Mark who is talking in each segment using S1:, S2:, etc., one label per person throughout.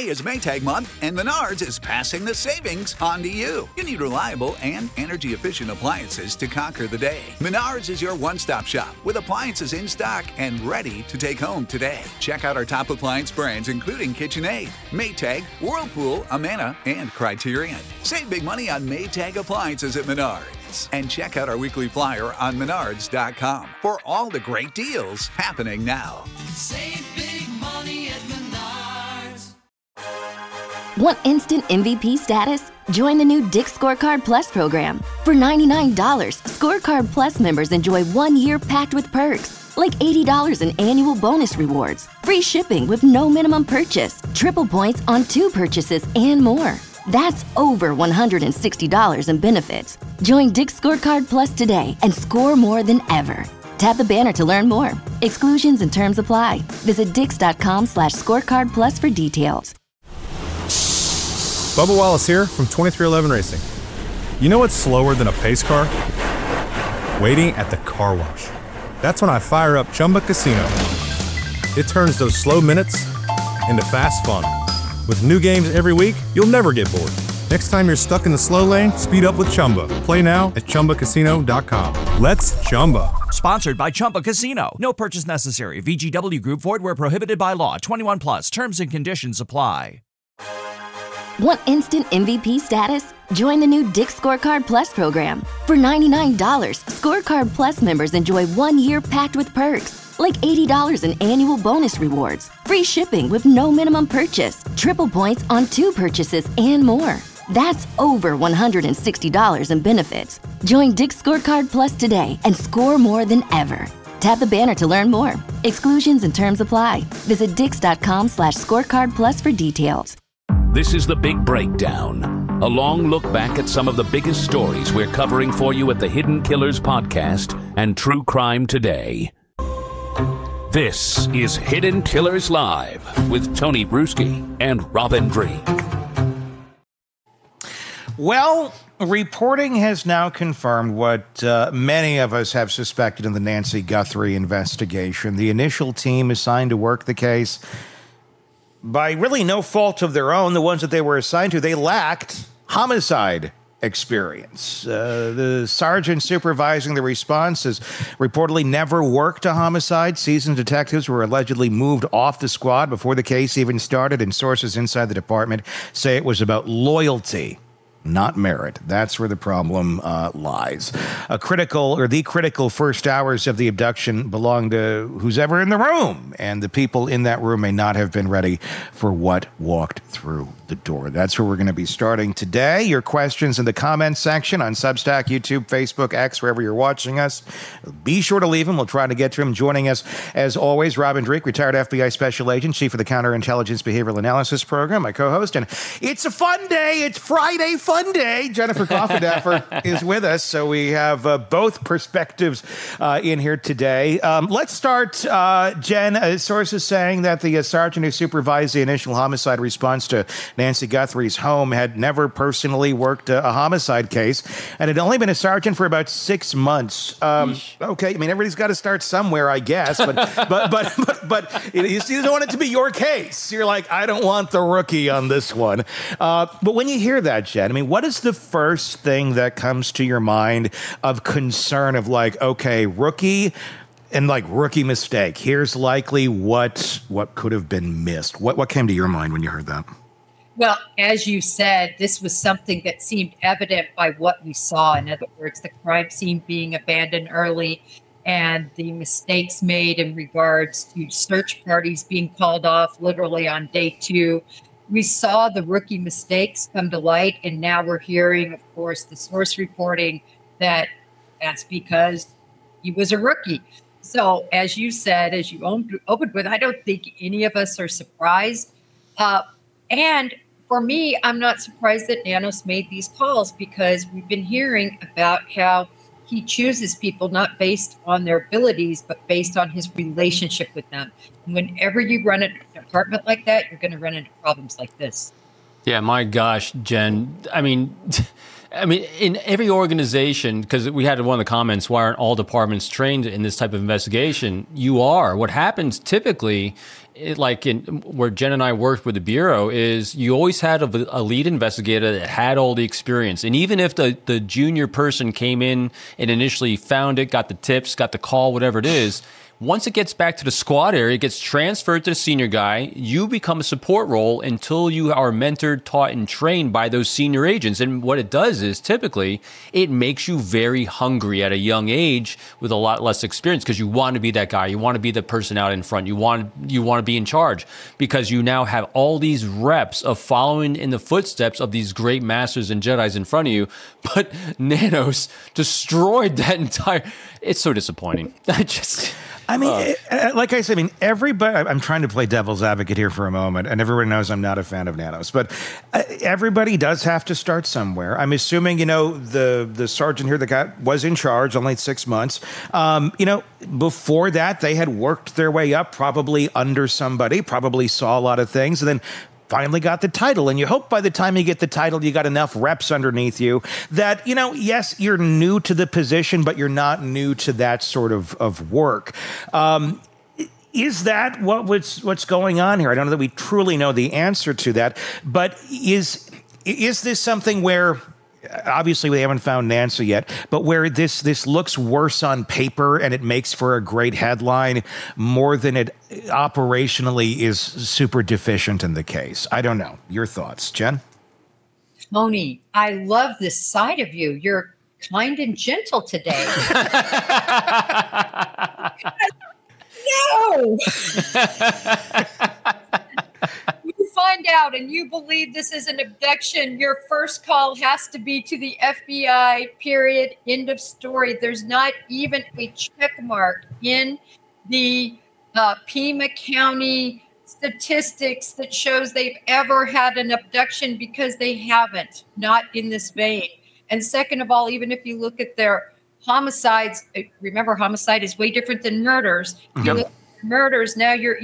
S1: May is Maytag month, and Menards is passing the savings on to you. You need reliable and energy-efficient appliances to conquer the day. Menards is your one-stop shop with appliances in stock and ready to take home today. Check out our top appliance brands, including KitchenAid, Maytag, Whirlpool, Amana, and Criterion. Save big money on Maytag appliances at Menards. And check out our weekly flyer on Menards.com for all the great deals happening now.
S2: Save big money at Menards.
S3: Want instant MVP status? Join the new Dick's Scorecard Plus program. For $99, Scorecard Plus members enjoy 1 year packed with perks, like $80 in annual bonus rewards, free shipping with no minimum purchase, triple points on 2 purchases, and more. That's over $160 in benefits. Join Dick's Scorecard Plus today and score more than ever. Tap the banner to learn more. Exclusions and terms apply. Visit dix.com/scorecard plus for details.
S4: Bubba Wallace here from 2311 Racing. You know what's slower than a pace car? Waiting at the car wash. That's when I fire up Chumba Casino. It turns those slow minutes into fast fun. With new games every week, you'll never get bored. Next time you're stuck in the slow lane, speed up with Chumba. Play now at ChumbaCasino.com. Let's Chumba.
S5: Sponsored by Chumba Casino. No purchase necessary. VGW Group. Void where prohibited by law. 21 plus. Terms and conditions apply.
S3: Want instant MVP status? Join the new Dick's Scorecard Plus program. For $99, Scorecard Plus members enjoy 1 year packed with perks, like $80 in annual bonus rewards, free shipping with no minimum purchase, triple points on 2 purchases, and more. That's over $160 in benefits. Join Dick's Scorecard Plus today and score more than ever. Tap the banner to learn more. Exclusions and terms apply. Visit dix.com/scorecard plus for details.
S6: This is The Big Breakdown, a long look back at some of the biggest stories we're covering for you at the Hidden Killers podcast and True Crime Today. This is Hidden Killers Live with Tony Bruschi and Robin Dreek.
S7: Well, reporting has now confirmed what many of us have suspected in the Nancy Guthrie investigation. The initial team assigned to work the case, by really no fault of their own, the ones that they were assigned to, they lacked homicide experience. The sergeant supervising the response has reportedly never worked a homicide. Seasoned detectives were allegedly moved off the squad before the case even started, and sources inside the department say it was about loyalty, not merit. That's where the problem lies. The critical first hours of the abduction belong to who's ever in the room, and the people in that room may not have been ready for what walked through the door. That's where we're going to be starting today. Your questions in the comments section on Substack, YouTube, Facebook, X, wherever you're watching us. Be sure to leave them. We'll try to get to them. Joining us, as always, Robin Dreek, retired FBI Special Agent, Chief of the Counterintelligence Behavioral Analysis Program, my co-host. And it's a fun day. It's Friday Fun Day. Jennifer Coffendaffer is with us, so we have both perspectives in here today. Let's start, Jen. Sources saying that the sergeant who supervised the initial homicide response to Nancy Guthrie's home had never personally worked a homicide case and had only been a sergeant for about 6 months. Okay, I mean, everybody's got to start somewhere, I guess, but you don't want it to be your case. You're like, I don't want the rookie on this one. But when you hear that, Jen, I mean, what is the first thing that comes to your mind of concern of like, okay, rookie and like rookie mistake? Here's likely what could have been missed. What came to your mind when you heard that?
S8: Well, as you said, this was something that seemed evident by what we saw. In other words, the crime scene being abandoned early and the mistakes made in regards to search parties being called off literally on day 2. We saw the rookie mistakes come to light, and now we're hearing, of course, the source reporting that that's because he was a rookie. So, as you said, as you opened with, I don't think any of us are surprised. And for me, I'm not surprised that Nanos made these calls, because we've been hearing about how he chooses people not based on their abilities, but based on his relationship with them. And whenever you run a department like that, you're going to run into problems like this.
S9: Yeah, my gosh, Jen. I mean, in every organization, because we had one of the comments, why aren't all departments trained in this type of investigation? You are. What happens typically, where Jen and I worked with the Bureau, is you always had a lead investigator that had all the experience. And even if the junior person came in and initially found it, got the tips, got the call, whatever it is, once it gets back to the squad area, it gets transferred to the senior guy. You become a support role until you are mentored, taught, and trained by those senior agents. And what it does is typically it makes you very hungry at a young age with a lot less experience, because you want to be that guy. You want to be the person out in front. You want to be in charge, because you now have all these reps of following in the footsteps of these great masters and Jedis in front of you. But Nanos destroyed that entire. It's so disappointing.
S7: Like I said, everybody, I'm trying to play devil's advocate here for a moment, and everyone knows I'm not a fan of Nanos, but everybody does have to start somewhere. I'm assuming, the sergeant here that was in charge only 6 months. Before that, they had worked their way up, probably under somebody, probably saw a lot of things, and then finally got the title. And you hope by the time you get the title, you got enough reps underneath you that, yes, you're new to the position, but you're not new to that sort of work. Is that what's going on here? I don't know that we truly know the answer to that, but is this something where, obviously we haven't found Nancy yet, but where this looks worse on paper and it makes for a great headline more than it operationally is super deficient in the case? I don't know. Your thoughts, Jen?
S8: Tony, I love this side of you. You're kind and gentle today. No! You find out and you believe this is an abduction, your first call has to be to the FBI, period, end of story. There's not even a check mark in the Pima County statistics that shows they've ever had an abduction, because they haven't, not in this vein. And second of all, even if you look at their homicides, remember, homicide is way different than murders. If you look at murders, now you're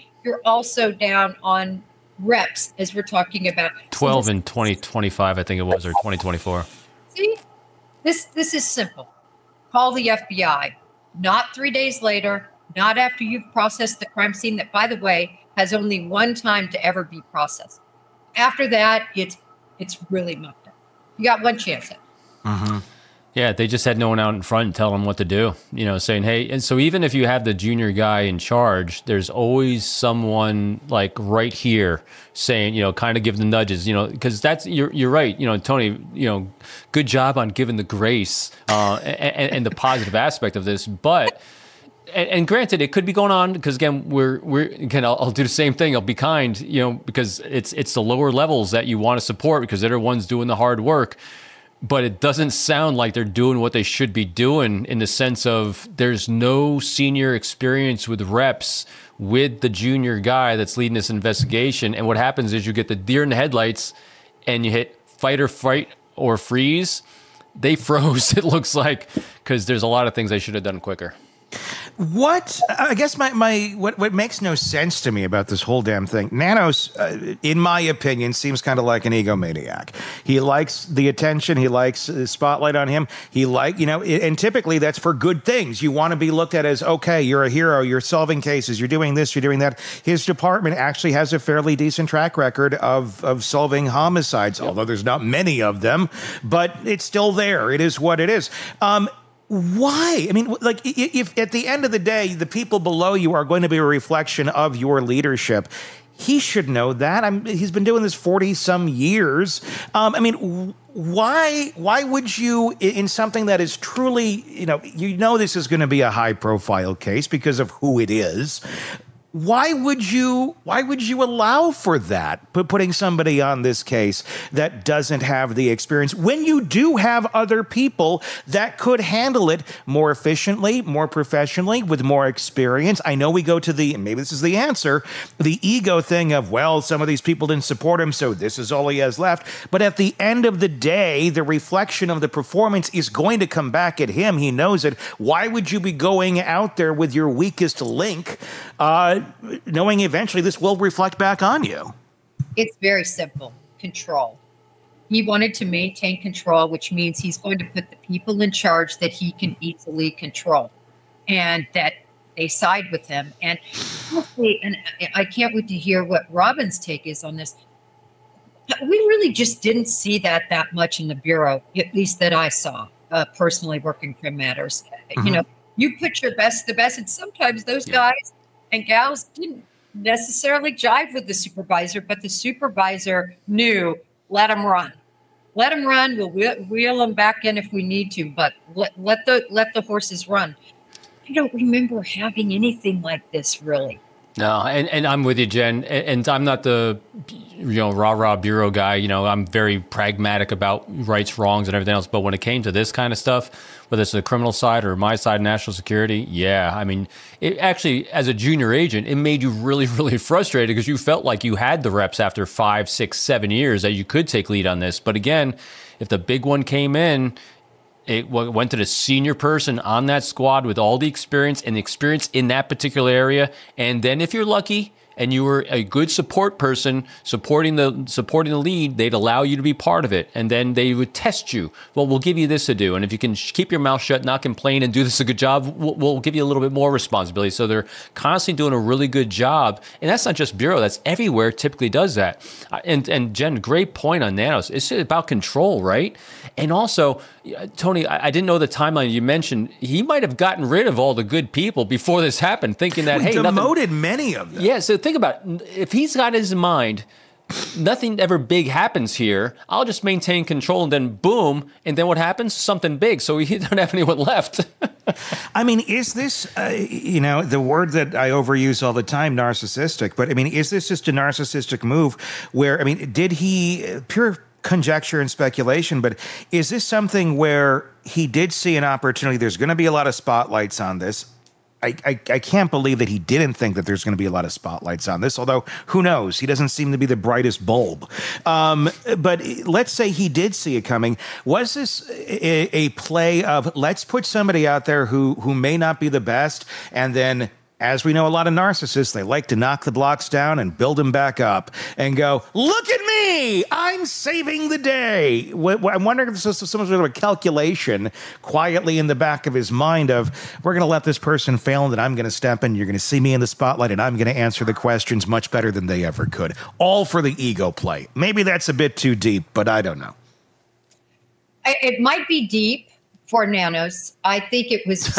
S8: also down on reps, as we're talking about
S9: 12 in 2025, I think it was, or 2024.
S8: See, this is simple. Call the FBI, not 3 days later, not after you've processed the crime scene, that, by the way, has only one time to ever be processed. After that, it's really mucked up. You got one chance at it.
S9: Mm-hmm. Yeah, they just had no one out in front and tell them what to do, saying, hey, and so even if you have the junior guy in charge, there's always someone like right here saying, kind of give the nudges, because that's, you're right, Tony, good job on giving the grace and the positive aspect of this. But, and granted, it could be going on because, again, I'll do the same thing. I'll be kind, because it's the lower levels that you want to support, because they're the ones doing the hard work. But it doesn't sound like they're doing what they should be doing, in the sense of there's no senior experience with reps with the junior guy that's leading this investigation. And what happens is you get the deer in the headlights and you hit fight or freeze. They froze, it looks like, because there's a lot of things they should have done quicker.
S7: What I guess what makes no sense to me about this whole damn thing, Nanos, in my opinion, seems kind of like an egomaniac. He likes the attention. He likes the spotlight on him. And typically that's for good things. You want to be looked at as, okay, you're a hero. You're solving cases. You're doing this. You're doing that. His department actually has a fairly decent track record of solving homicides, although there's not many of them, but it's still there. It is what it is. Why? I mean, if at the end of the day, the people below you are going to be a reflection of your leadership, he should know that. He's been doing this 40-some years. Why would you, in something that is truly, this is going to be a high-profile case because of who it is, why would you allow for that, putting somebody on this case that doesn't have the experience, when you do have other people that could handle it more efficiently, more professionally, with more experience? I know we go to and maybe this is the answer, the ego thing of, well, some of these people didn't support him, so this is all he has left. But at the end of the day, the reflection of the performance is going to come back at him. He knows it. Why would you be going out there with your weakest link, knowing eventually this will reflect back on you?
S8: It's very simple. control. He wanted to maintain control, which means he's going to put the people in charge that he can easily control, and that they side with him. And I can't wait to hear what Robin's take is on this. We really just didn't see that much in the Bureau, at least that I saw personally working Crim Matters. You know, you put your best, the best, and sometimes those guys and gals didn't necessarily jive with the supervisor, but the supervisor knew, let them run. Let them run. We'll wheel them back in if we need to, but let the horses run. I don't remember having anything like this, really.
S9: No, and I'm with you, Jen. And I'm not the, rah-rah bureau guy. I'm very pragmatic about rights, wrongs, and everything else. But when it came to this kind of stuff, whether it's the criminal side or my side, national security, it actually, as a junior agent, it made you really, really frustrated because you felt like you had the reps after 5, 6, 7 years that you could take lead on this. But again, if the big one came in, it went to the senior person on that squad with all the experience and the experience in that particular area. And then if you're lucky and you were a good support person supporting the lead, they'd allow you to be part of it. And then they would test you. Well, we'll give you this to do. And if you can keep your mouth shut, not complain, and do this a good job, we'll give you a little bit more responsibility. So they're constantly doing a really good job. And that's not just Bureau. That's everywhere typically does that. And Jen, great point on Nanos. It's about control, right? And also, Tony, I didn't know the timeline you mentioned. He might have gotten rid of all the good people before this happened, thinking that, hey,
S7: demoted many of them.
S9: Yeah, so think about it. If he's got his mind, nothing ever big happens here. I'll just maintain control, and then boom, and then what happens? Something big. So he don't have anyone left.
S7: I mean, is this, the word that I overuse all the time, narcissistic, but I mean, is this just a narcissistic move where, did he, pure conjecture and speculation, but is this something where he did see an opportunity? There's going to be a lot of spotlights on this. I can't believe that he didn't think that there's going to be a lot of spotlights on this, although who knows? He doesn't seem to be the brightest bulb. But let's say he did see it coming. Was this a play of, let's put somebody out there who may not be the best, and then, as we know, a lot of narcissists, they like to knock the blocks down and build them back up and go, look at me, I'm saving the day. I'm wondering if this is some sort of a calculation quietly in the back of his mind of, we're going to let this person fail and then I'm going to step in, you're going to see me in the spotlight, and I'm going to answer the questions much better than they ever could. All for the ego play. Maybe that's a bit too deep, but I don't know.
S8: It might be deep for Nanos. I think it was.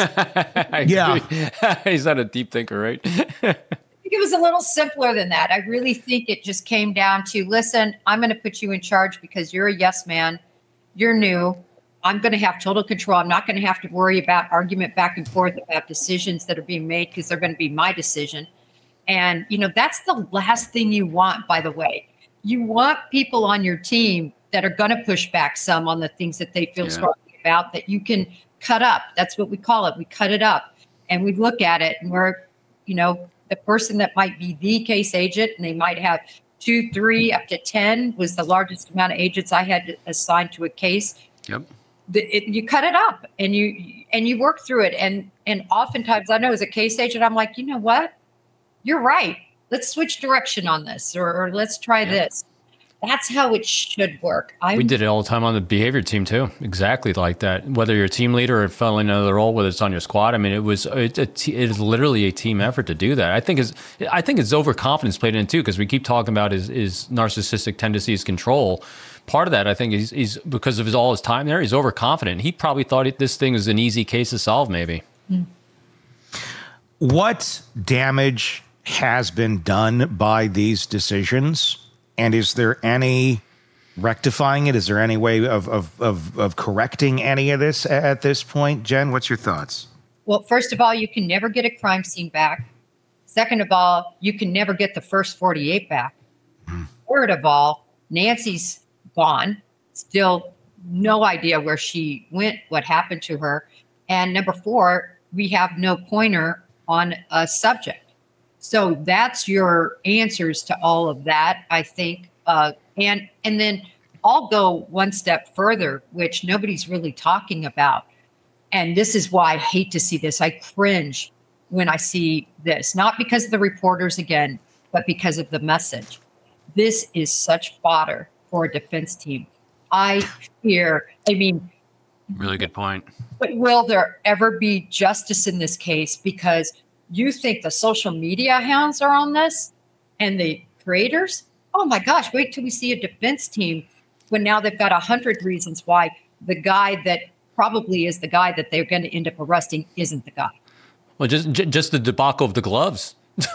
S9: He's not a deep thinker, right?
S8: I think it was a little simpler than that. I really think it just came down to, listen, I'm going to put you in charge because you're a yes man. You're new. I'm going to have total control. I'm not going to have to worry about argument back and forth about decisions that are being made because they're going to be my decision. And, that's the last thing you want, by the way. You want people on your team that are going to push back some on the things that they feel strongly about, that you can cut up. That's what we call it. We cut it up and we look at it, and we're, the person that might be the case agent, and they might have 2, 3, up to 10 was the largest amount of agents I had assigned to a case.
S9: Yep.
S8: You cut it up and you work through it. And oftentimes I know as a case agent, I'm like, you know what? You're right. Let's switch direction on this, or let's try this. That's how it should work.
S9: We did it all the time on the behavior team too. Exactly like that. Whether you're a team leader or filling another role, whether it's on your squad, it is literally a team effort to do that. I think it's overconfidence played in too, because we keep talking about his narcissistic tendencies, control. Part of that, I think, is because of all his time there. He's overconfident. He probably thought this thing was an easy case to solve. Maybe.
S7: What damage has been done by these decisions? And is there any rectifying it? Is there any way of correcting any of this at this point? Jen, what's your thoughts?
S8: Well, first of all, you can never get a crime scene back. Second of all, you can never get the first 48 back. Third of all, Nancy's gone. Still no idea where she went, what happened to her. And number 4, we have no pointer on a subject. So that's your answers to all of that, I think. And then I'll go one step further, which nobody's really talking about. And this is why I hate to see this. I cringe when I see this, not because of the reporters again, but because of the message. This is such fodder for a defense team. I fear,
S9: Really good point.
S8: but will there ever be justice in this case? Because you think the social media hounds are on this and the creators? Oh my gosh, wait till we see a defense team when now they've got 100 reasons why the guy that probably is the guy that they're going to end up arresting isn't the guy.
S9: Well, just the debacle of the gloves.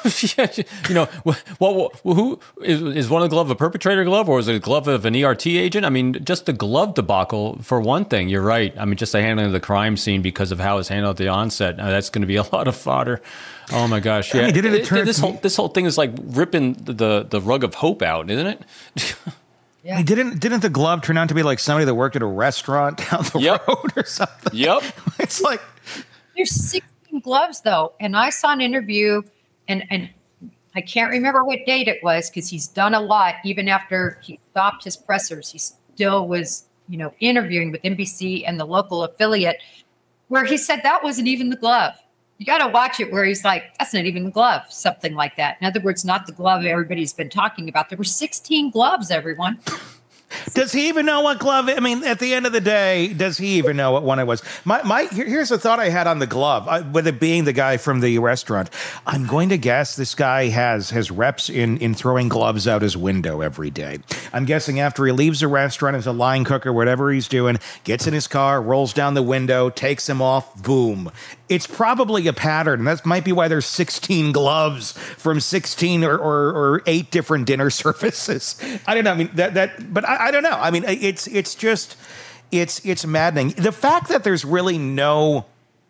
S9: Who is one of the glove a perpetrator glove, or is it a glove of an ERT agent? I mean, just the glove debacle for one thing. You're right. I mean, just the handling of the crime scene because of how it's handled at the onset. That's going to be a lot of fodder. Oh my gosh! Yeah, this whole thing is like ripping the rug of hope out, isn't it?
S7: Yeah. Didn't the glove turn out to be like somebody that worked at a restaurant down the road or something?
S9: Yep.
S7: It's like
S8: there's 16 gloves though, and I saw an interview, and I can't remember what date it was because he's done a lot. Even after he stopped his pressers, he still was, interviewing with NBC and the local affiliate, where he said that wasn't even the glove. You got to watch it where he's like, that's not even the glove, something like that. In other words, not the glove everybody's been talking about. There were 16 gloves, everyone.
S7: Does he even know what glove? I mean, at the end of the day, does he even know what one it was? Here's a thought I had on the glove, with it being the guy from the restaurant. I'm going to guess this guy has reps in throwing gloves out his window every day. I'm guessing after he leaves the restaurant as a line cook or whatever he's doing, gets in his car, rolls down the window, takes them off, boom. It's probably a pattern, and that might be why there's 16 gloves from 16 or 8 different dinner services. I don't know. I mean, but I don't know. I mean, it's maddening. The fact that there's really no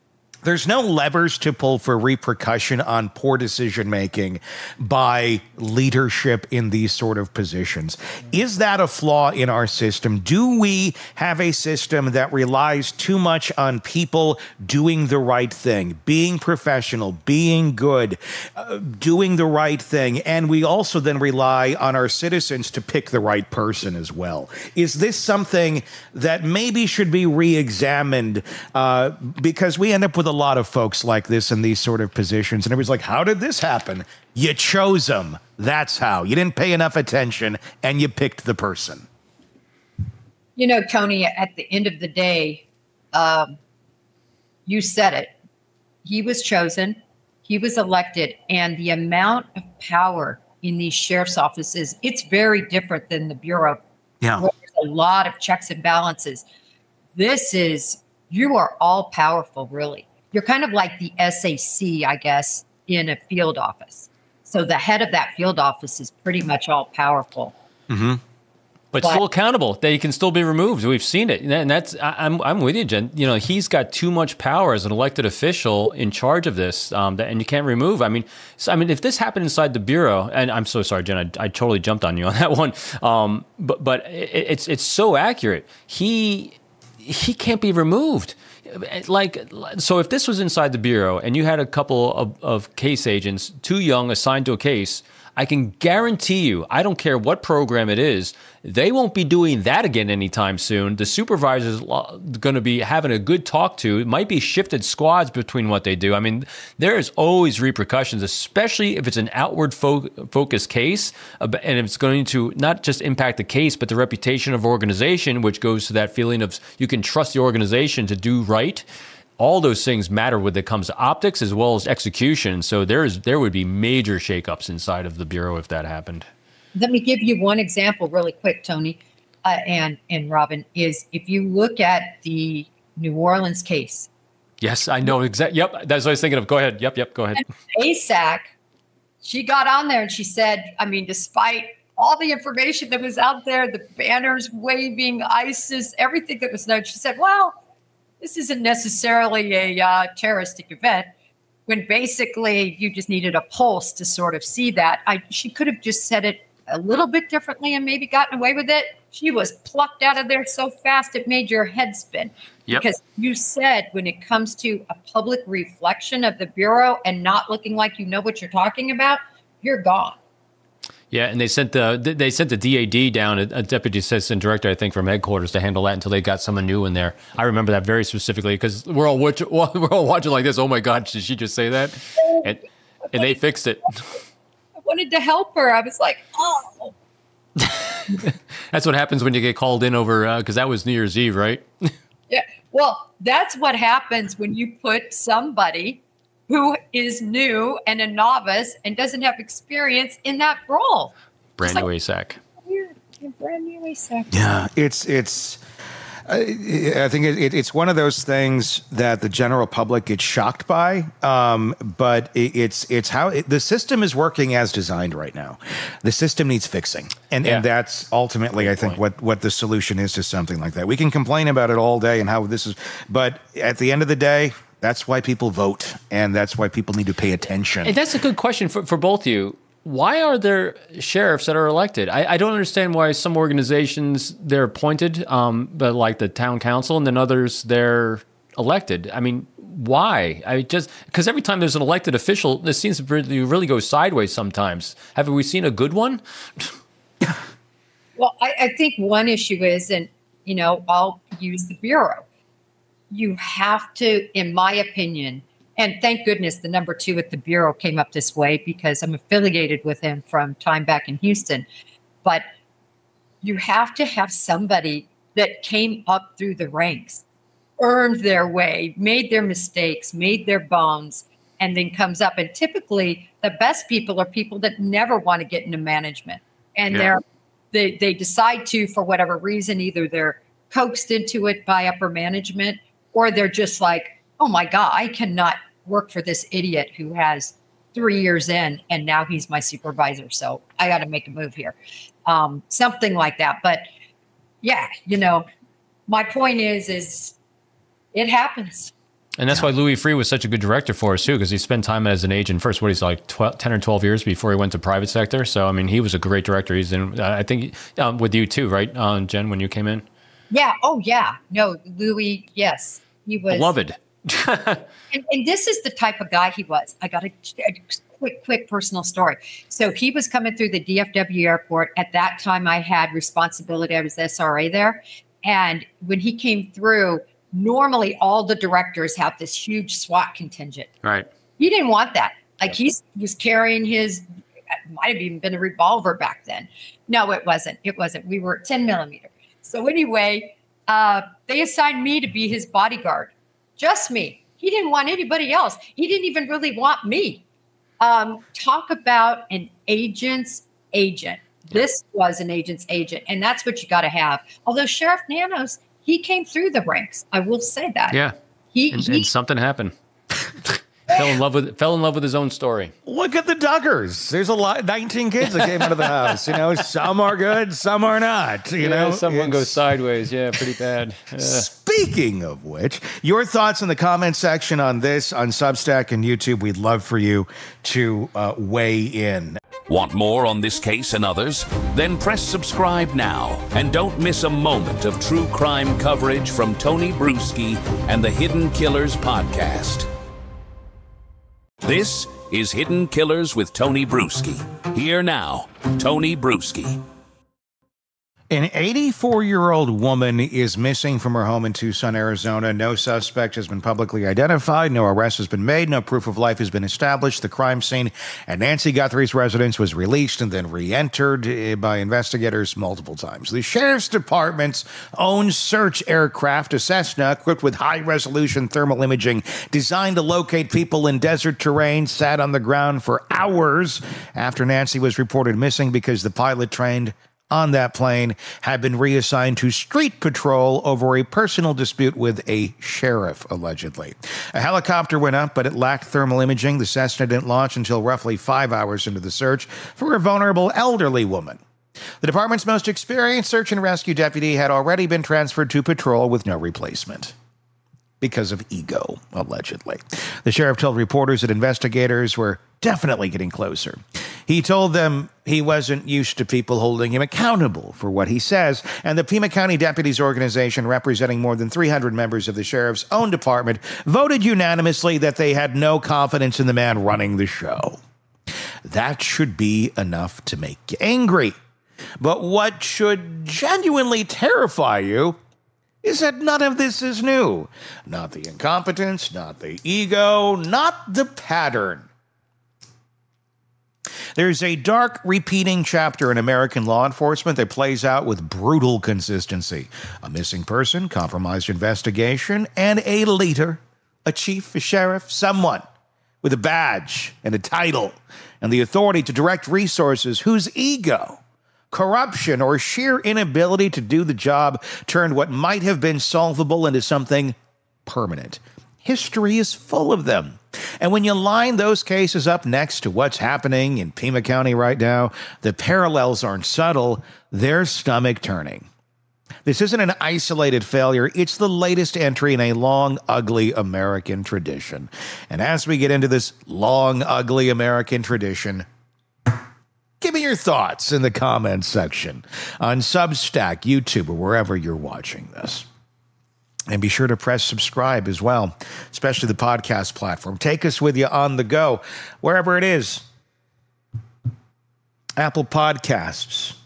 S7: levers to pull for repercussion on poor decision making by leadership in these sort of positions. Is that a flaw in our system? Do we have a system that relies too much on people doing the right thing, being professional, being good, doing the right thing, and we also then rely on our citizens to pick the right person as well? Is this something that maybe should be re-examined because we end up with a lot of folks like this in these sort of positions, and everybody's like, how did this happen? You chose them. That's how. You didn't pay enough attention, and you picked the person.
S8: Tony, at the end of the day, you said it. He was chosen. He was elected. And the amount of power in these sheriff's offices, it's very different than the Bureau.
S7: Yeah.
S8: Where there's a lot of checks and balances. You are all powerful, really. You're kind of like the SAC, I guess, in a field office. So the head of that field office is pretty much all powerful.
S9: Mm-hmm. But still accountable. They can still be removed. We've seen it, and that's I'm with you, Jen. He's got too much power as an elected official in charge of this, and you can't remove. I mean, if this happened inside the Bureau, and I'm so sorry, Jen, I totally jumped on you on that one. But it's so accurate. He can't be removed. So if this was inside the Bureau and you had a couple of case agents, too young, assigned to a case, I can guarantee you, I don't care what program it is, they won't be doing that again anytime soon. The supervisor's going to be having a good talk to. It might be shifted squads between what they do. I mean, there is always repercussions, especially if it's an outward focused case, and it's going to not just impact the case, but the reputation of organization, which goes to that feeling of you can trust the organization to do right. All those things matter when it comes to optics as well as execution. So there would be major shakeups inside of the Bureau if that happened.
S8: Let me give you one example really quick, Tony, and Robin, is if you look at the New Orleans case.
S9: Yes, I know exactly. Yep, that's what I was thinking of. Go ahead. Yep, go ahead.
S8: ASAC, she got on there and she said, despite all the information that was out there, the banners waving, ISIS, everything that was known, she said, well, this isn't necessarily a terroristic event, when basically you just needed a pulse to sort of see that. She could have just said it a little bit differently and maybe gotten away with it. She was plucked out of there so fast it made your head spin. Yep. Because you said when it comes to a public reflection of the Bureau and not looking like you know what you're talking about, you're gone.
S9: Yeah, and they sent the DAD down, a deputy assistant director, I think, from headquarters to handle that until they got someone new in there. I remember that very specifically because we're all watching like this. Oh my God, did she just say that? And they fixed it.
S8: I wanted to help her. I was like, oh.
S9: That's what happens when you get called in over, because that was New Year's Eve, right?
S8: Yeah. Well, that's what happens when you put somebody who is new and a novice and doesn't have experience in that role.
S9: Brand new ASAC.
S8: You're brand new ASAC.
S7: Yeah, I think it's one of those things that the general public gets shocked by, but it's how the system is working as designed right now. The system needs fixing, and that's ultimately, I think, what the solution is to something like that. We can complain about it all day and how this is, but at the end of the day, that's why people vote, and that's why people need to pay attention.
S9: And that's a good question for both of you. Why are there sheriffs that are elected? I don't understand why some organizations, they're appointed, but like the town council, and then others, they're elected. I mean, why? Because every time there's an elected official, this seems to really go sideways sometimes. Have we seen a good one?
S8: Well, I think one issue is, and, I'll use the Bureau. You have to, in my opinion, and thank goodness the number 2 at the Bureau came up this way, because I'm affiliated with him from time back in Houston. But you have to have somebody that came up through the ranks, earned their way, made their mistakes, made their bones, and then comes up. And typically the best people are people that never want to get into management. And they decide to, for whatever reason, either they're coaxed into it by upper management, or they're just like, oh my God, I cannot work for this idiot who has 3 years in and now he's my supervisor. So I got to make a move here. Something like that. But yeah, my point is it happens.
S9: And that's why Louis Freeh was such a good director for us too, because he spent time as an agent first. He's like 10 or 12 years before he went to private sector. So, I mean, he was a great director. He's in, I think, with you too, right, Jen, when you came in?
S8: Yeah. Oh, yeah. No, Louis, yes. He was
S9: beloved.
S8: and this is the type of guy he was. I got a quick personal story. So he was coming through the DFW airport. At that time, I had responsibility. I was SRA there. And when he came through, normally all the directors have this huge SWAT contingent.
S9: Right.
S8: He didn't want that. Like he was carrying his, might have even been a revolver back then. No, it wasn't. We were 10 millimeter. So anyway, they assigned me to be his bodyguard. Just me. He didn't want anybody else. He didn't even really want me. Talk about an agent's agent. This was an agent's agent, and that's what you got to have. Although Sheriff Nanos, he came through the ranks. I will say that.
S9: Yeah. And something happened. Fell in love with his own story.
S7: Look at the Duggars. There's 19 kids that came out of the house. Some are good, some are not.
S9: Someone goes sideways. Yeah, pretty bad.
S7: Speaking of which, your thoughts in the comment section on this on Substack and YouTube. We'd love for you to weigh in.
S6: Want more on this case and others? Then press subscribe now and don't miss a moment of true crime coverage from Tony Bruschi and the Hidden Killers podcast. This is Hidden Killers with Tony Bruschi. Here now, Tony Bruschi.
S7: An 84-year-old woman is missing from her home in Tucson, Arizona. No suspect has been publicly identified. No arrest has been made. No proof of life has been established. The crime scene at Nancy Guthrie's residence was released and then re-entered by investigators multiple times. The Sheriff's Department's own search aircraft, a Cessna, equipped with high-resolution thermal imaging designed to locate people in desert terrain, sat on the ground for hours after Nancy was reported missing because the pilot trained on that plane had been reassigned to street patrol over a personal dispute with a sheriff, allegedly. A helicopter went up, but it lacked thermal imaging. The Cessna didn't launch until roughly 5 hours into the search for a vulnerable elderly woman. The department's most experienced search and rescue deputy had already been transferred to patrol with no replacement because of ego, allegedly. The sheriff told reporters that investigators were definitely getting closer. He told them he wasn't used to people holding him accountable for what he says, and the Pima County Deputies Organization, representing more than 300 members of the sheriff's own department, voted unanimously that they had no confidence in the man running the show. That should be enough to make you angry. But what should genuinely terrify you is that none of this is new. Not the incompetence, not the ego, not the pattern. There's a dark, repeating chapter in American law enforcement that plays out with brutal consistency. A missing person, compromised investigation, and a leader, a chief, a sheriff, someone with a badge and a title and the authority to direct resources whose ego, corruption, or sheer inability to do the job turned what might have been solvable into something permanent. History is full of them. And when you line those cases up next to what's happening in Pima County right now, the parallels aren't subtle, they're stomach-turning. This isn't an isolated failure. It's the latest entry in a long, ugly American tradition. And as we get into this long, ugly American tradition, give me your thoughts in the comments section on Substack, YouTube, or wherever you're watching this. And be sure to press subscribe as well, especially the podcast platform. Take us with you on the go, wherever it is. Apple Podcasts,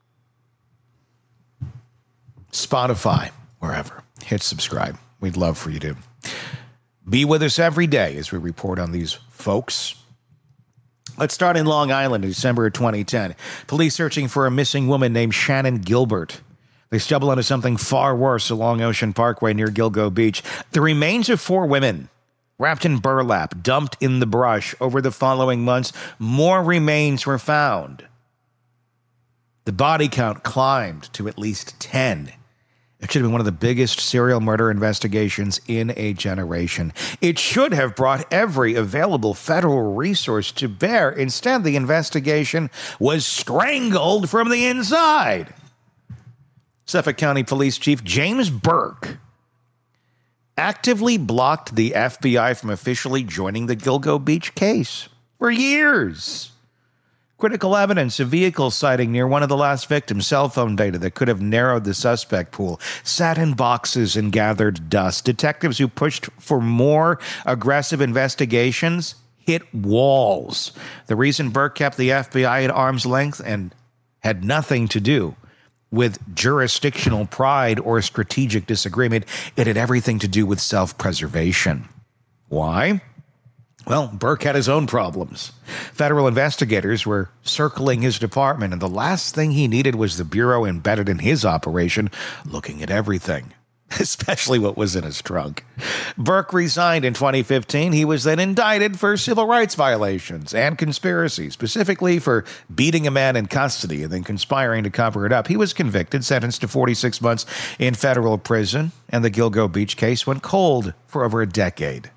S7: Spotify, wherever. Hit subscribe. We'd love for you to be with us every day as we report on these folks. Let's start in Long Island in December of 2010. Police searching for a missing woman named Shannon Gilbert. They stumble onto something far worse along Ocean Parkway near Gilgo Beach. The remains of 4 women wrapped in burlap, dumped in the brush. Over the following months, more remains were found. The body count climbed to at least 10. It should have been one of the biggest serial murder investigations in a generation. It should have brought every available federal resource to bear. Instead, the investigation was strangled from the inside. Suffolk County Police Chief James Burke actively blocked the FBI from officially joining the Gilgo Beach case for years. Critical evidence, a vehicle sighting near one of the last victims, cell phone data that could have narrowed the suspect pool, sat in boxes and gathered dust. Detectives who pushed for more aggressive investigations hit walls. The reason Burke kept the FBI at arm's length and had nothing to do with jurisdictional pride or strategic disagreement, it had everything to do with self-preservation. Why? Well, Burke had his own problems. Federal investigators were circling his department, and the last thing he needed was the Bureau embedded in his operation, looking at everything, especially what was in his trunk. Burke resigned in 2015. He was then indicted for civil rights violations and conspiracy, specifically for beating a man in custody and then conspiring to cover it up. He was convicted, sentenced to 46 months in federal prison, and the Gilgo Beach case went cold for over a decade.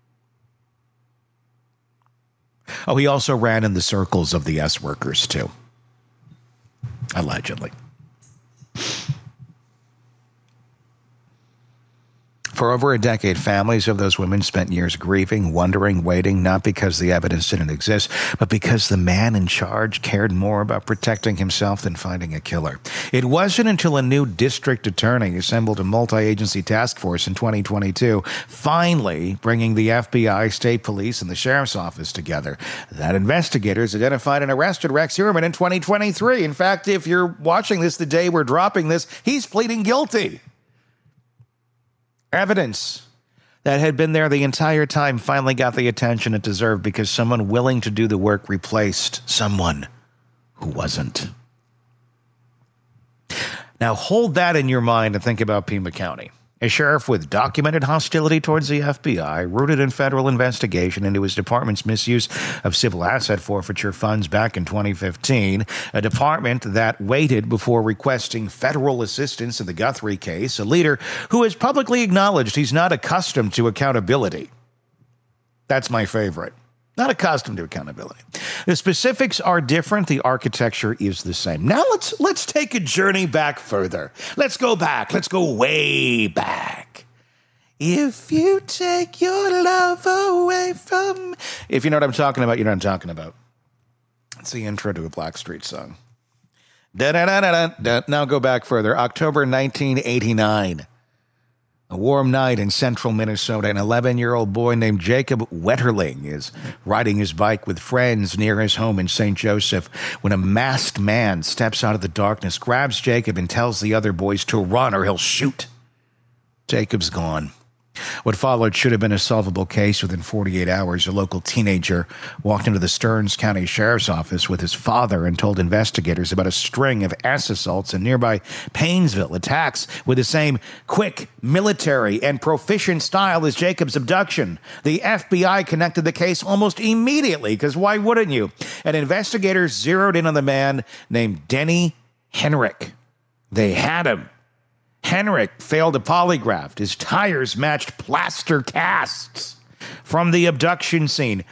S7: Oh, he also ran in the circles of the S-workers, too. Allegedly. For over a decade, families of those women spent years grieving, wondering, waiting, not because the evidence didn't exist, but because the man in charge cared more about protecting himself than finding a killer. It wasn't until a new district attorney assembled a multi-agency task force in 2022, finally bringing the FBI, state police, and the sheriff's office together, that investigators identified and arrested Rex Heuermann in 2023. In fact, if you're watching this the day we're dropping this, he's pleading guilty. Evidence that had been there the entire time finally got the attention it deserved because someone willing to do the work replaced someone who wasn't. Now hold that in your mind and think about Pima County. A sheriff with documented hostility towards the FBI, rooted in federal investigation into his department's misuse of civil asset forfeiture funds back in 2015, a department that waited before requesting federal assistance in the Guthrie case, a leader who has publicly acknowledged he's not accustomed to accountability. That's my favorite. Not accustomed to accountability. The specifics are different. The architecture is the same. Now let's take a journey back further. Let's go back. Let's go way back. If you take your love away from... If you know what I'm talking about, you know what I'm talking about. It's the intro to a Blackstreet song. Da-da-da-da-da. Now go back further. October 1989. A warm night in central Minnesota, an 11-year-old boy named Jacob Wetterling is riding his bike with friends near his home in St. Joseph when a masked man steps out of the darkness, grabs Jacob, and tells the other boys to run or he'll shoot. Jacob's gone. What followed should have been a solvable case. Within 48 hours, a local teenager walked into the Stearns County Sheriff's Office with his father and told investigators about a string of ass assaults in nearby Paynesville, attacks with the same quick, military, and proficient style as Jacob's abduction. The FBI connected the case almost immediately, because why wouldn't you? And investigators zeroed in on the man named Denny Henrik. They had him. Henrik failed a polygraph. His tires matched plaster casts from the abduction scene.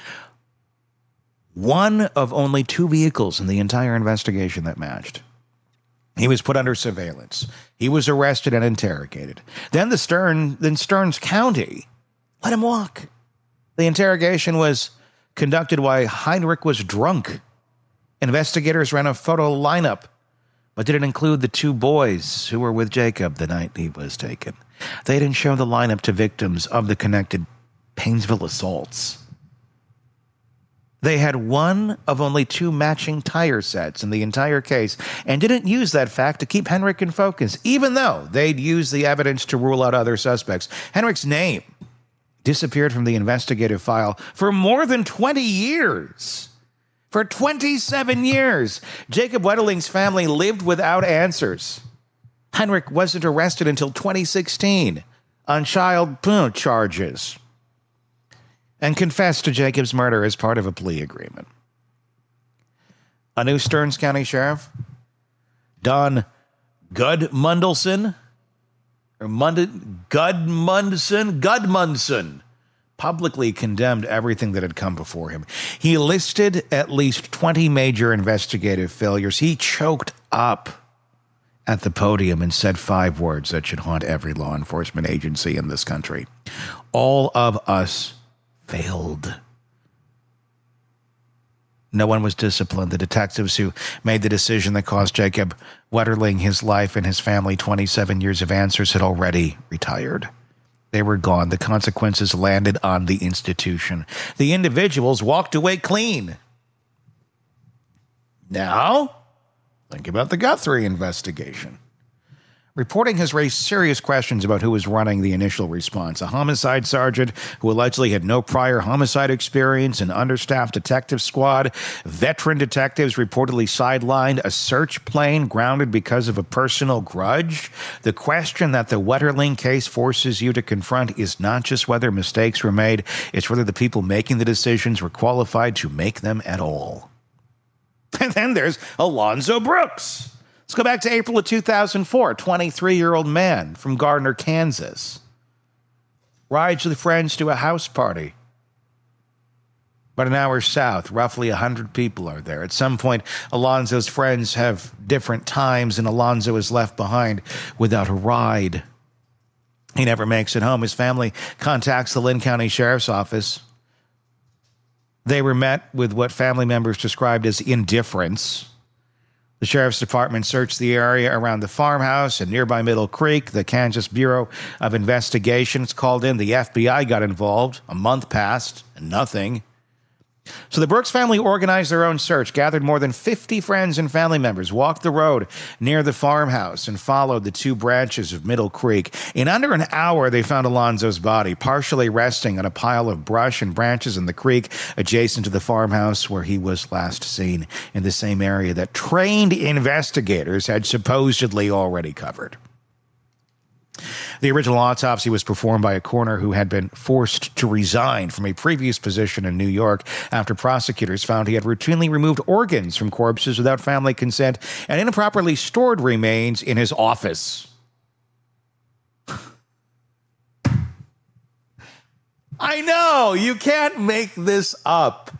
S7: One of only 2 vehicles in the entire investigation that matched. He was put under surveillance. He was arrested and interrogated. Then Stearns County let him walk. The interrogation was conducted while Heinrich was drunk. Investigators ran a photo lineup, but didn't include the 2 boys who were with Jacob the night he was taken. They didn't show the lineup to victims of the connected Paynesville assaults. They had one of only 2 matching tire sets in the entire case and didn't use that fact to keep Henrik in focus, even though they'd used the evidence to rule out other suspects. Henrik's name disappeared from the investigative file for more than 20 years. For 27 years, Jacob Wetterling's family lived without answers. Henrik wasn't arrested until 2016 on child charges and confessed to Jacob's murder as part of a plea agreement. A new Stearns County Sheriff, Don Gudmundson, publicly condemned everything that had come before him. He listed at least 20 major investigative failures. He choked up at the podium and said 5 words that should haunt every law enforcement agency in this country. All of us failed. No one was disciplined. The detectives who made the decision that cost Jacob Wetterling his life and his family 27 years of answers had already retired. They were gone. The consequences landed on the institution. The individuals walked away clean. Now, think about the Guthrie investigation. Reporting has raised serious questions about who was running the initial response. A homicide sergeant who allegedly had no prior homicide experience, an understaffed detective squad, veteran detectives reportedly sidelined, a search plane grounded because of a personal grudge. The question that the Wetterling case forces you to confront is not just whether mistakes were made, it's whether the people making the decisions were qualified to make them at all. And then there's Alonzo Brooks. Let's go back to April of 2004, 23-year-old man from Gardner, Kansas. Rides with friends to a house party. About an hour south, roughly 100 people are there. At some point, Alonzo's friends have different times, and Alonzo is left behind without a ride. He never makes it home. His family contacts the Lynn County Sheriff's Office. They were met with what family members described as indifference. The Sheriff's Department searched the area around the farmhouse and nearby Middle Creek. The Kansas Bureau of Investigations called in. The FBI got involved. A month passed and nothing. So the Brooks family organized their own search, gathered more than 50 friends and family members, walked the road near the farmhouse, and followed the 2 branches of Middle Creek. In under an hour, they found Alonzo's body, partially resting on a pile of brush and branches in the creek adjacent to the farmhouse where he was last seen, in the same area that trained investigators had supposedly already covered. The original autopsy was performed by a coroner who had been forced to resign from a previous position in New York after prosecutors found he had routinely removed organs from corpses without family consent and improperly stored remains in his office. I know, you can't make this up.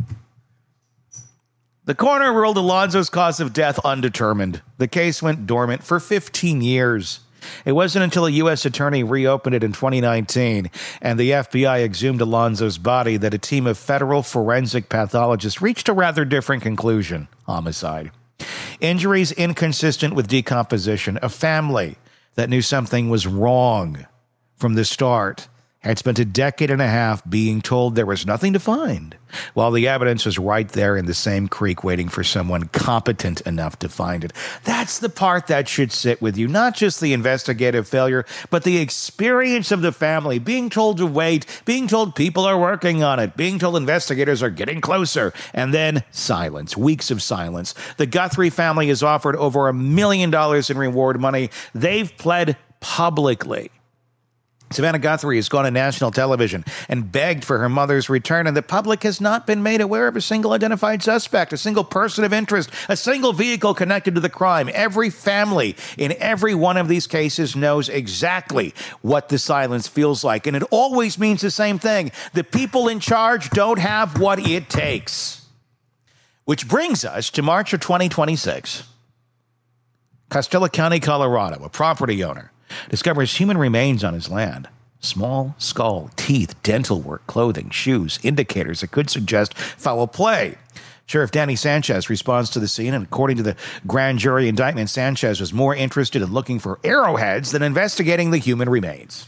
S7: The coroner ruled Alonzo's cause of death undetermined. The case went dormant for 15 years. It wasn't until a U.S. attorney reopened it in 2019 and the FBI exhumed Alonzo's body that a team of federal forensic pathologists reached a rather different conclusion: homicide. Injuries inconsistent with decomposition. A family that knew something was wrong from the start had spent a decade and a half being told there was nothing to find, while the evidence was right there in the same creek waiting for someone competent enough to find it. That's the part that should sit with you, not just the investigative failure, but the experience of the family, being told to wait, being told people are working on it, being told investigators are getting closer, and then silence, weeks of silence. The Guthrie family has offered over $1 million in reward money. They've pled publicly. Savannah Guthrie has gone on national television and begged for her mother's return, and the public has not been made aware of a single identified suspect, a single person of interest, a single vehicle connected to the crime. Every family in every one of these cases knows exactly what the silence feels like, and it always means the same thing. The people in charge don't have what it takes. Which brings us to March of 2026. Costello County, Colorado, a property owner discovers human remains on his land. Small skull, teeth, dental work, clothing, shoes, indicators that could suggest foul play. Sheriff Danny Sanchez responds to the scene, and according to the grand jury indictment, Sanchez was more interested in looking for arrowheads than investigating the human remains.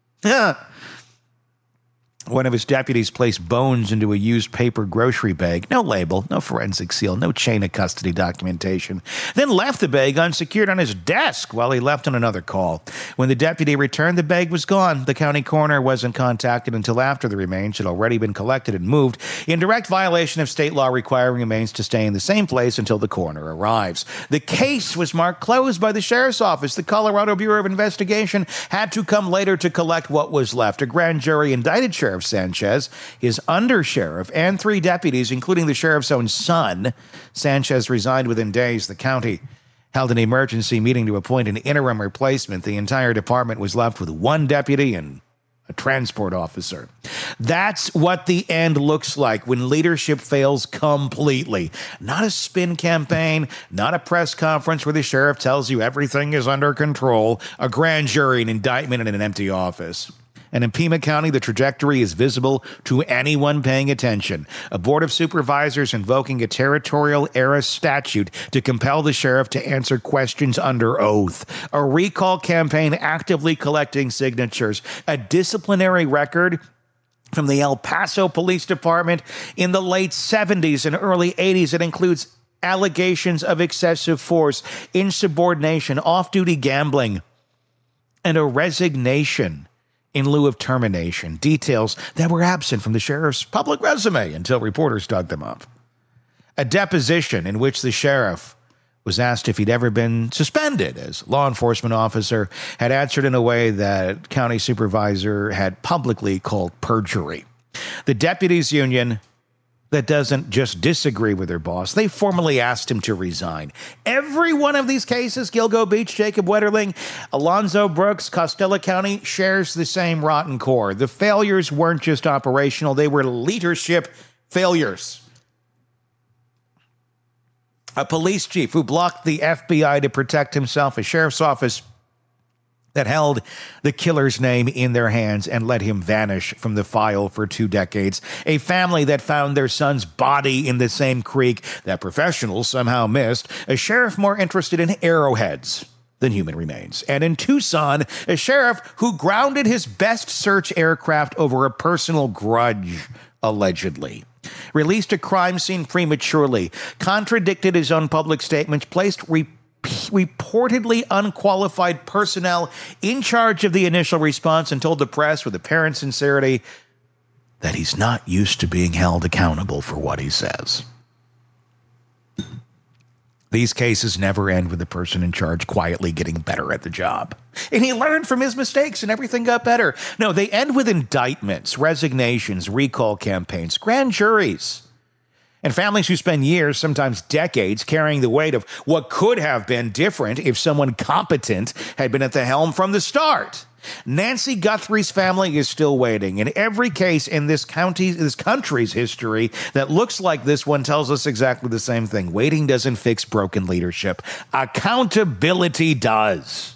S7: One of his deputies placed bones into a used paper grocery bag. No label, no forensic seal, no chain of custody documentation. Then left the bag unsecured on his desk while he left on another call. When the deputy returned, the bag was gone. The county coroner wasn't contacted until after the remains had already been collected and moved, in direct violation of state law requiring remains to stay in the same place until the coroner arrives. The case was marked closed by the sheriff's office. The Colorado Bureau of Investigation had to come later to collect what was left. A grand jury indicted Sheriff Sanchez, his undersheriff, and 3 deputies, including the sheriff's own son. Sanchez resigned within days. The county held an emergency meeting to appoint an interim replacement. The entire department was left with 1 deputy and a transport officer. That's what the end looks like when leadership fails completely. Not a spin campaign, not a press conference where the sheriff tells you everything is under control, a grand jury, an indictment, and an empty office. And in Pima County, the trajectory is visible to anyone paying attention. A board of supervisors invoking a territorial-era statute to compel the sheriff to answer questions under oath. A recall campaign actively collecting signatures. A disciplinary record from the El Paso Police Department in the late 70s and early 80s. It includes allegations of excessive force, insubordination, off-duty gambling, and a resignation in lieu of termination, details that were absent from the sheriff's public resume until reporters dug them up. A deposition in which the sheriff was asked if he'd ever been suspended as law enforcement officer had answered in a way that county supervisor had publicly called perjury. The deputies union that doesn't just disagree with their boss, they formally asked him to resign. Every one of these cases, Gilgo Beach, Jacob Wetterling, Alonzo Brooks, Costello County, shares the same rotten core. The failures weren't just operational, they were leadership failures. A police chief who blocked the FBI to protect himself, a sheriff's office that held the killer's name in their hands and let him vanish from the file for 2 decades. A family that found their son's body in the same creek that professionals somehow missed. A sheriff more interested in arrowheads than human remains. And in Tucson, a sheriff who grounded his best search aircraft over a personal grudge, allegedly. Released a crime scene prematurely, contradicted his own public statements, placed reportedly unqualified personnel in charge of the initial response, and told the press with apparent sincerity that he's not used to being held accountable for what he says. These cases never end with the person in charge quietly getting better at the job. And he learned from his mistakes and everything got better. No, they end with indictments, resignations, recall campaigns, grand juries, and families who spend years, sometimes decades, carrying the weight of what could have been different if someone competent had been at the helm from the start. Nancy Guthrie's family is still waiting. In every case in this country's history that looks like this one tells us exactly the same thing. Waiting doesn't fix broken leadership. Accountability does.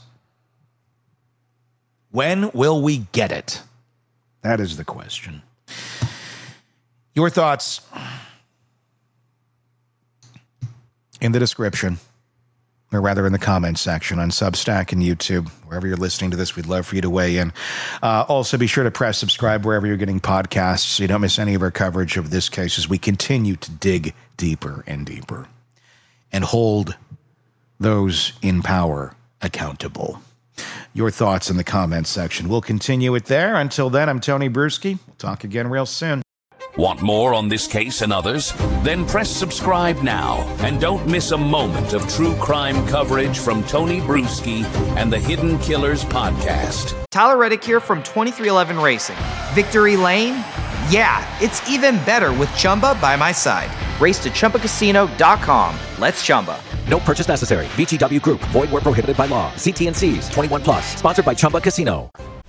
S7: When will we get it? That is the question. Your thoughts in the description. or rather in the comments section on Substack and YouTube. Wherever you're listening to this, we'd love for you to weigh in. Also, be sure to press subscribe wherever you're getting podcasts so you don't miss any of our coverage of this case as we continue to dig deeper and deeper and hold those in power accountable. Your thoughts in the comments section. We'll continue it there. Until then, I'm Tony Bruschi. We'll talk again real soon.
S6: Want more on this case and others? Then press subscribe now and don't miss a moment of true crime coverage from Tony Bruschi and the Hidden Killers podcast.
S10: Tyler Reddick here from 2311 Racing. Victory Lane? Yeah, it's even better with Chumba by my side. Race to ChumbaCasino.com. Let's Chumba.
S11: No purchase necessary. VGW Group. Void where prohibited by law. See T&Cs. 21 plus. Sponsored by Chumba Casino.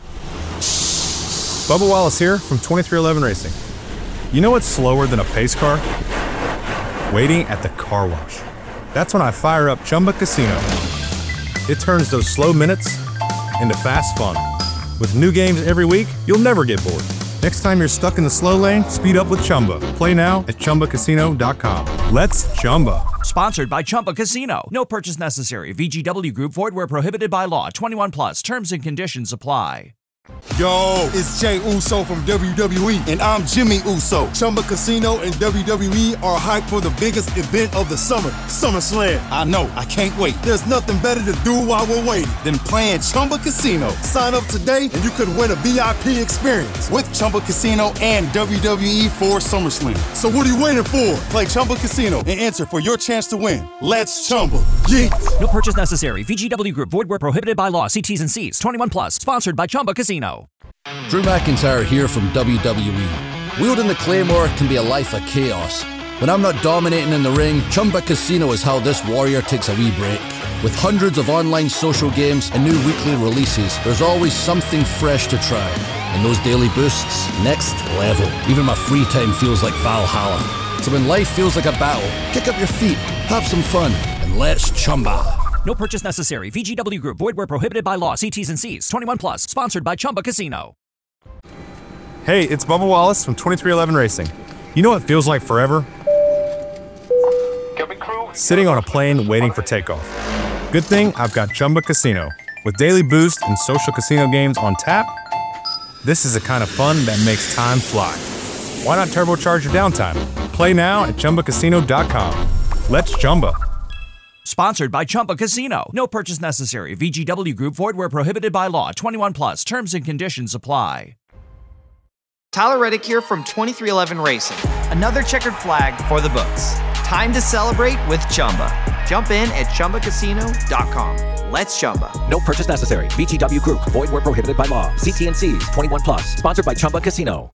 S4: Bubba Wallace here from 2311 Racing. You know what's slower than a pace car? Waiting at the car wash. That's when I fire up Chumba Casino. It turns those slow minutes into fast fun. With new games every week, you'll never get bored. Next time you're stuck in the slow lane, speed up with Chumba. Play now at ChumbaCasino.com. Let's Chumba.
S5: Sponsored by Chumba Casino. No purchase necessary. VGW Group. Void where prohibited by law. 21 plus. Terms and conditions apply.
S12: Yo, it's Jay Uso from WWE, and I'm Jimmy Uso. Chumba Casino and WWE are hyped for the biggest event of the summer, SummerSlam. I know, I can't wait. There's nothing better to do while we're waiting than playing Chumba Casino. Sign up today and you could win a VIP experience with Chumba Casino and WWE for SummerSlam. So what are you waiting for? Play Chumba Casino and enter for your chance to win. Let's Chumba. Yeet.
S5: No purchase necessary. VGW Group. Void where prohibited by law. See T's and C's. 21 plus. Sponsored by Chumba Casino.
S13: Drew McIntyre here from WWE. Wielding the Claymore can be a life of chaos. When I'm not dominating in the ring, Chumba Casino is how this warrior takes a wee break. With hundreds of online social games and new weekly releases, there's always something fresh to try. And those daily boosts, next level. Even my free time feels like Valhalla. So when life feels like a battle, kick up your feet, have some fun, and let's Chumba.
S5: No purchase necessary. VGW Group. Void where prohibited by law. See T's and C's. 21 plus. Sponsored by Chumba Casino.
S4: Hey, it's Bubba Wallace from 2311 Racing. You know what feels like forever? Sitting on a plane waiting for takeoff. Good thing I've got Chumba Casino. With daily boost and social casino games on tap, this is the kind of fun that makes time fly. Why not turbocharge your downtime? Play now at ChumbaCasino.com. Let's Chumba.
S5: Sponsored by Chumba Casino. No purchase necessary. VGW Group. Void where prohibited by law. 21 plus. Terms and conditions apply.
S10: Tyler Reddick here from 2311 Racing. Another checkered flag for the books. Time to celebrate with Chumba. Jump in at ChumbaCasino.com. Let's Chumba.
S11: No purchase necessary. VGW Group. Void where prohibited by law. See T&Cs. 21 plus. Sponsored by Chumba Casino.